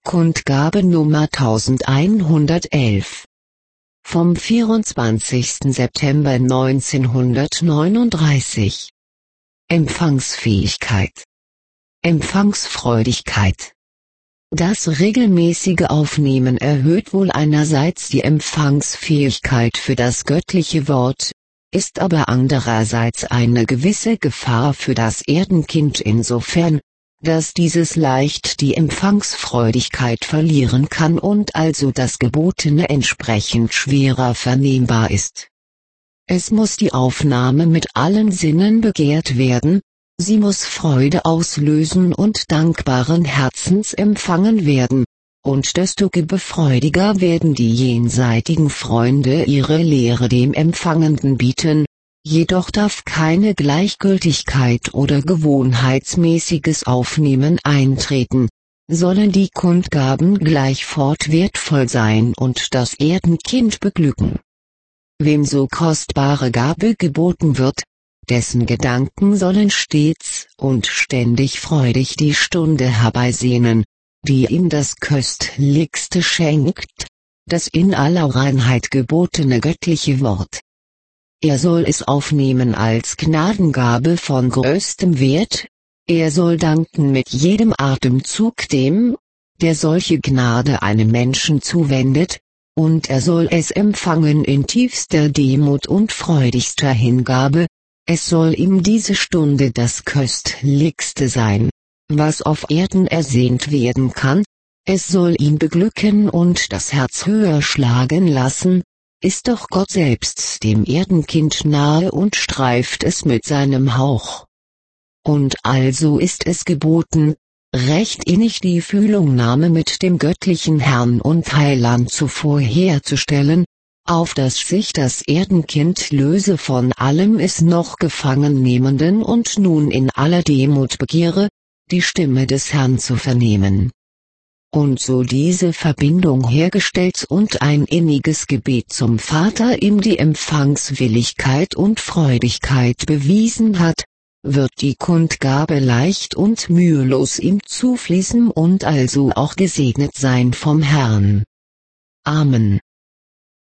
Kundgabe Nummer 1111 vom 24. September 1939. Empfangsfähigkeit. Empfangsfreudigkeit. Das regelmäßige Aufnehmen erhöht wohl einerseits die Empfangsfähigkeit für das göttliche Wort, ist aber andererseits eine gewisse Gefahr für das Erdenkind insofern, dass dieses leicht die Empfangsfreudigkeit verlieren kann und also das Gebotene entsprechend schwerer vernehmbar ist. Es muss die Aufnahme mit allen Sinnen begehrt werden, sie muss Freude auslösen und dankbaren Herzens empfangen werden, und desto gebefreudiger werden die jenseitigen Freunde ihre Lehre dem Empfangenden bieten. Jedoch darf keine Gleichgültigkeit oder gewohnheitsmäßiges Aufnehmen eintreten, sollen die Kundgaben gleichfort wertvoll sein und das Erdenkind beglücken. Wem so kostbare Gabe geboten wird, dessen Gedanken sollen stets und ständig freudig die Stunde herbeisehnen, die ihm das Köstlichste schenkt, das in aller Reinheit gebotene göttliche Wort. Er soll es aufnehmen als Gnadengabe von größtem Wert, er soll danken mit jedem Atemzug dem, der solche Gnade einem Menschen zuwendet, und er soll es empfangen in tiefster Demut und freudigster Hingabe, es soll ihm diese Stunde das Köstlichste sein, was auf Erden ersehnt werden kann, es soll ihn beglücken und das Herz höher schlagen lassen. Ist doch Gott selbst dem Erdenkind nahe und streift es mit seinem Hauch. Und also ist es geboten, recht innig die Fühlungnahme mit dem göttlichen Herrn und Heiland zuvor herzustellen, auf dass sich das Erdenkind löse von allem es noch gefangen nehmenden und nun in aller Demut begehre, die Stimme des Herrn zu vernehmen. Und so diese Verbindung hergestellt und ein inniges Gebet zum Vater ihm die Empfangswilligkeit und Freudigkeit bewiesen hat, wird die Kundgabe leicht und mühelos ihm zufließen und also auch gesegnet sein vom Herrn. Amen.